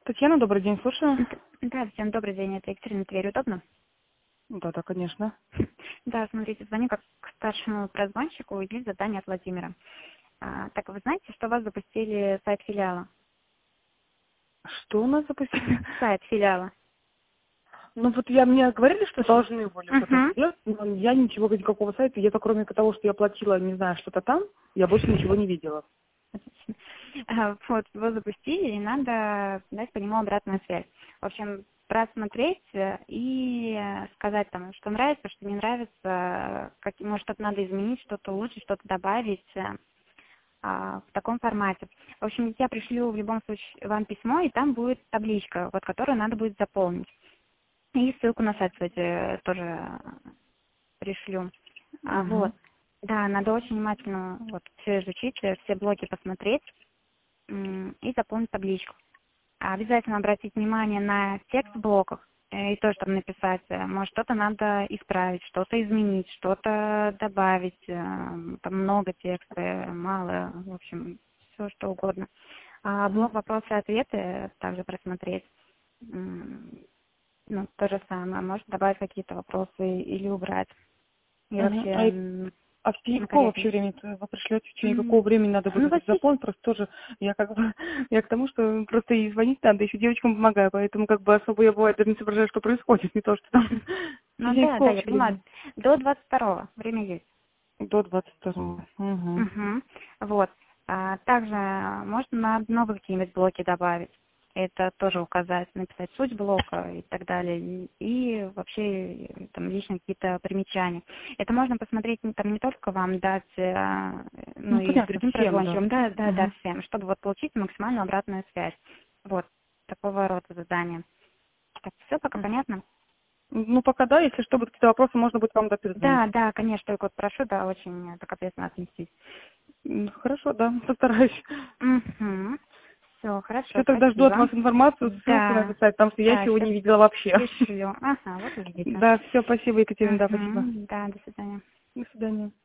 Татьяна, добрый день, слушаю. Да, всем добрый день, это Екатерина Тверь, удобно? Да, конечно. Да, смотрите, звоню как к старшему прозвонщику, и есть задание от Владимира. Так вы знаете, что у вас запустили сайт филиала? Что у нас запустили? Сайт филиала. Ну вот мне говорили, что должны были что-то Угу. сделать, но я ничего, никакого сайта, я кроме того, что я платила, не знаю, что-то там, я больше ничего не видела. Вот, его запустили, и надо дать по нему обратную связь. В общем, просмотреть и сказать там, что нравится, что не нравится, может что-то надо изменить, что-то улучшить, что-то добавить в таком формате. В общем, я пришлю в любом случае вам письмо, и там будет табличка, вот, которую надо будет заполнить. И ссылку на сайт, кстати, тоже пришлю. Вот. Угу. Да, надо очень внимательно вот, все изучить, все блоки посмотреть и заполнить табличку. Обязательно обратить внимание на текст в блоках и тоже там написать, может, что-то надо исправить, что-то изменить, что-то добавить, там много текста, мало, в общем, все что угодно. Блок вопросы и ответы также просмотреть. Ну, то же самое, может добавить какие-то вопросы или убрать. И Угу. вообще А в какого вообще корректно. времени вы пришлете? В течение какого времени надо Ну, будет во это заполнить? Просто тоже я я к тому, что просто и звонить надо, еще девочкам помогаю, поэтому особо я бывает даже не соображаю, что происходит, не то что там. В Ну течение да, какого я вообще понимаю. времени? До 22-го время есть. До 22-го. Угу. Угу. Вот. Также можно новые какие-нибудь блоки добавить. Это тоже указать, написать суть блока и так далее. И вообще там лично какие-то примечания. Это можно посмотреть там не только вам дать, ну Ну, и понятно, другим всем, да. прозвончикам, да, Угу. всем, чтобы вот получить максимальную обратную связь. Вот. Такого рода задания. Так, все пока понятно? Ну, пока да, если что, будут какие-то вопросы, можно будет вам перезвонить. Да, конечно, только вот прошу, да, очень так ответственно отнестись. Хорошо, да, постараюсь. Угу. Все, Все, хорошо, тогда жду от спасибо. вас информацию, ссылку на Да, этот сайт, потому что я да, еще сейчас не видела вообще. пришлю. Ага, вот увидите. Да, все, спасибо, Екатерина, да, спасибо. Угу. Да, до свидания. До свидания.